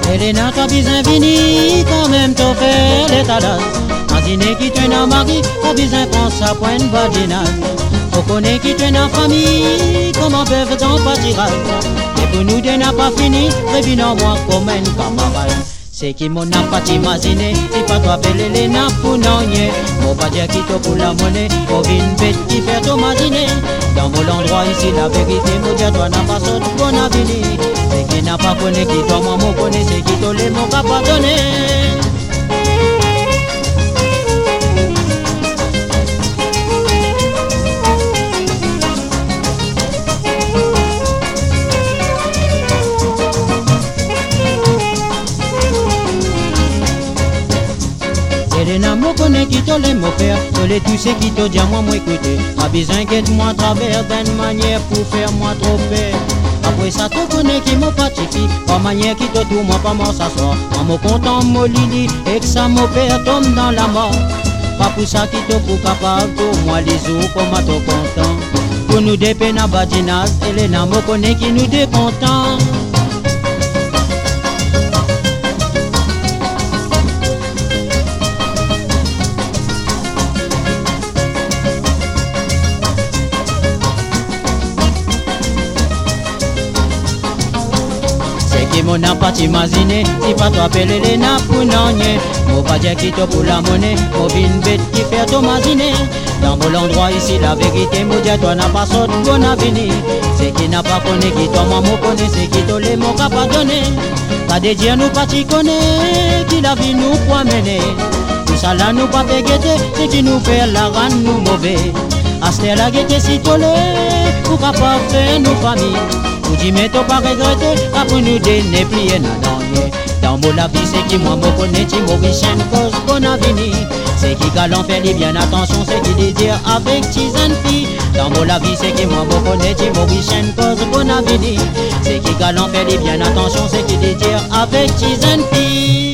Elena t'as besoin vini, quand même t'as fait l'état d'âge. Mazine qui traîne en mari, t'as besoin prendre sa pointe badinage. Faut connaître qui traîne en famille, comment peuvent-on pas tirer? Et pour nous de n'a pas fini, préviens moi comme un camarade. C'est qui mon n'a pas t'imaginer, c'est pas toi appeler les nappes pour non yé. Mon pas dire qui te pour la monnaie, pour une bête qui fait ton mazine. Dans mon endroit ici la vérité, mon dire toi n'a pas sorti bon avenir. C'est qui n'a pas connu qui toi moi mon connaît, c'est qui te les mon pas pardonner. Elena me connaît qui te l'aime mon père, te les tous ceux qui te disent moi écouter. Pas besoin qu'être moi travers d'une manière pour faire moi trop peur. Après ça te connaît qui me patifie, pas manière qui te tout moi pas m'en s'asseoir. Moi me content mon lili et que ça mon père tombe dans la mort. Pas pour ça qui te pour capable pour moi les autres comme à te content. Pour nous des peines à badinage, Elena me connaît qui nous décontent. Mon n'a pas t'imaginer, si pas toi appeler les nappes pour non yé. Mon pas dire qui te pour la monnaie, mon une bête qui fait ton maziner. Dans mon endroit ici la vérité, mon dire toi n'a pas sorti bon avenir. C'est qui n'a pas connu qui toi moi me connaît, c'est qui te les mon cap pas donné. Pas de dire nous pas t'y connaît, qui la vie nous pour mener. Tout ça là nous pas pégueter, c'est qui nous fait la rendre nous mauvais. Aster la guette si tolé, pour capable faire nos familles. Vous dites mais t'as pas regretté, après nous donner plier dans mon la vie c'est qui moi me connaît, qui Maurice cause bon avenir. C'est qui galant fait les bien attention, c'est qui les dire avec tisane fille. Dans mon la vie c'est qui moi me connaît, qui Maurice cause bon avenir. C'est qui galant fait les bien attention, c'est qui les dire avec tisane fille.